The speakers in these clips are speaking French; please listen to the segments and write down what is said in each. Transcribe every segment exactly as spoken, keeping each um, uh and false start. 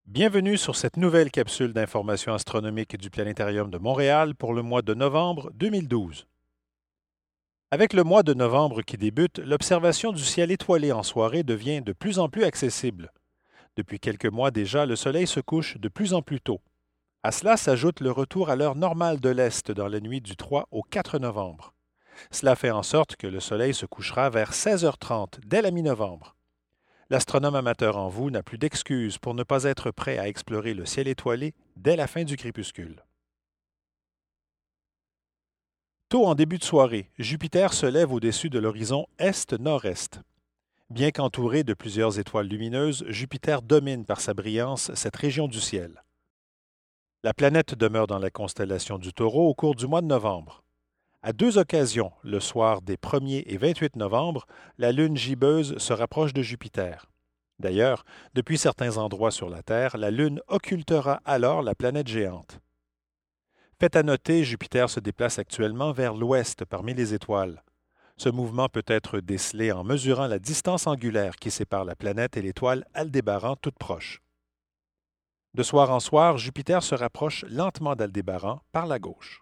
Bienvenue sur cette nouvelle capsule d'information astronomique du Planétarium de Montréal pour le mois de novembre deux mille douze. Avec le mois de novembre qui débute, l'observation du ciel étoilé en soirée devient de plus en plus accessible. Depuis quelques mois déjà, le Soleil se couche de plus en plus tôt. À cela s'ajoute le retour à l'heure normale de l'Est dans la nuit du trois au quatre novembre. Cela fait en sorte que le Soleil se couchera vers seize heures trente dès la mi-novembre. L'astronome amateur en vous n'a plus d'excuses pour ne pas être prêt à explorer le ciel étoilé dès la fin du crépuscule. Tôt en début de soirée, Jupiter se lève au-dessus de l'horizon est-nord-est. Bien qu'entouré de plusieurs étoiles lumineuses, Jupiter domine par sa brillance cette région du ciel. La planète demeure dans la constellation du Taureau au cours du mois de novembre. À deux occasions, le soir des premier et vingt-huit novembre, la Lune gibbeuse se rapproche de Jupiter. D'ailleurs, depuis certains endroits sur la Terre, la Lune occultera alors la planète géante. Fait à noter, Jupiter se déplace actuellement vers l'ouest parmi les étoiles. Ce mouvement peut être décelé en mesurant la distance angulaire qui sépare la planète et l'étoile Aldébaran toutes proches. De soir en soir, Jupiter se rapproche lentement d'Aldébaran par la gauche.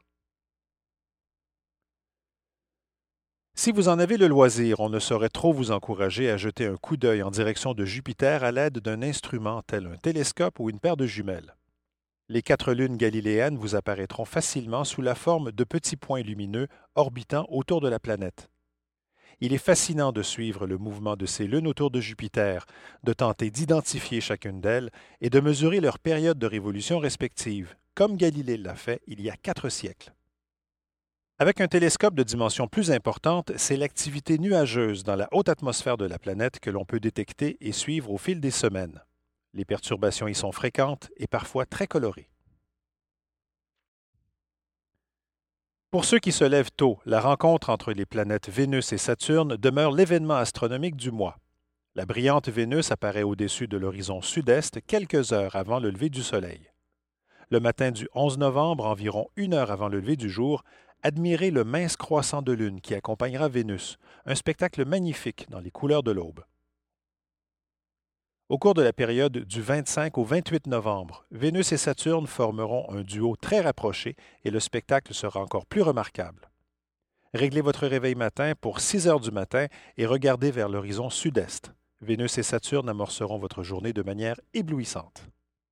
Si vous en avez le loisir, on ne saurait trop vous encourager à jeter un coup d'œil en direction de Jupiter à l'aide d'un instrument tel un télescope ou une paire de jumelles. Les quatre lunes galiléennes vous apparaîtront facilement sous la forme de petits points lumineux orbitant autour de la planète. Il est fascinant de suivre le mouvement de ces lunes autour de Jupiter, de tenter d'identifier chacune d'elles et de mesurer leur période de révolution respective, comme Galilée l'a fait il y a quatre siècles. Avec un télescope de dimension plus importante, c'est l'activité nuageuse dans la haute atmosphère de la planète que l'on peut détecter et suivre au fil des semaines. Les perturbations y sont fréquentes et parfois très colorées. Pour ceux qui se lèvent tôt, la rencontre entre les planètes Vénus et Saturne demeure l'événement astronomique du mois. La brillante Vénus apparaît au-dessus de l'horizon sud-est quelques heures avant le lever du Soleil. Le matin du onze novembre, environ une heure avant le lever du jour, admirez le mince croissant de lune qui accompagnera Vénus, un spectacle magnifique dans les couleurs de l'aube. Au cours de la période du vingt-cinq au vingt-huit novembre, Vénus et Saturne formeront un duo très rapproché et le spectacle sera encore plus remarquable. Réglez votre réveil matin pour six heures du matin et regardez vers l'horizon sud-est. Vénus et Saturne amorceront votre journée de manière éblouissante.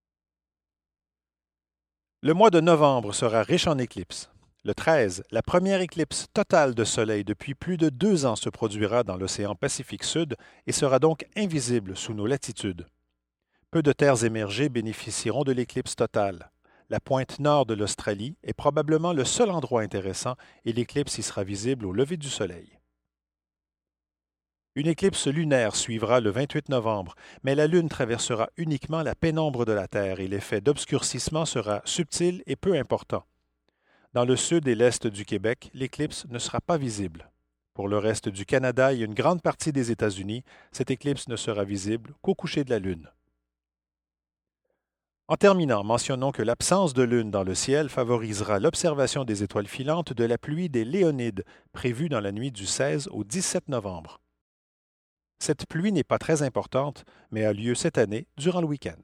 Le mois de novembre sera riche en éclipses. Le treize, la première éclipse totale de Soleil depuis plus de deux ans se produira dans l'océan Pacifique Sud et sera donc invisible sous nos latitudes. Peu de terres émergées bénéficieront de l'éclipse totale. La pointe nord de l'Australie est probablement le seul endroit intéressant et l'éclipse y sera visible au lever du Soleil. Une éclipse lunaire suivra le vingt-huit novembre, mais la Lune traversera uniquement la pénombre de la Terre et l'effet d'obscurcissement sera subtil et peu important. Dans le sud et l'est du Québec, l'éclipse ne sera pas visible. Pour le reste du Canada et une grande partie des États-Unis, cette éclipse ne sera visible qu'au coucher de la Lune. En terminant, mentionnons que l'absence de Lune dans le ciel favorisera l'observation des étoiles filantes de la pluie des Léonides, prévue dans la nuit du seize au dix-sept novembre. Cette pluie n'est pas très importante, mais a lieu cette année durant le week-end.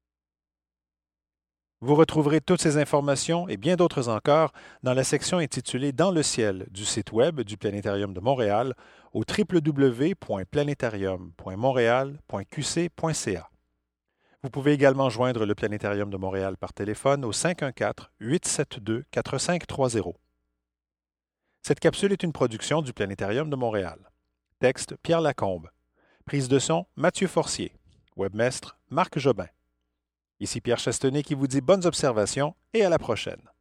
Vous retrouverez toutes ces informations et bien d'autres encore dans la section intitulée Dans le ciel du site Web du Planétarium de Montréal au w w w point planétarium point montréal point q c point c a. Vous pouvez également joindre le Planétarium de Montréal par téléphone au cinq un quatre, huit sept deux, quatre cinq trois zéro. Cette capsule est une production du Planétarium de Montréal. Texte Pierre Lacombe. Prise de son Mathieu Forcier. Webmestre Marc Jobin. Ici Pierre Chastenay qui vous dit bonnes observations et à la prochaine.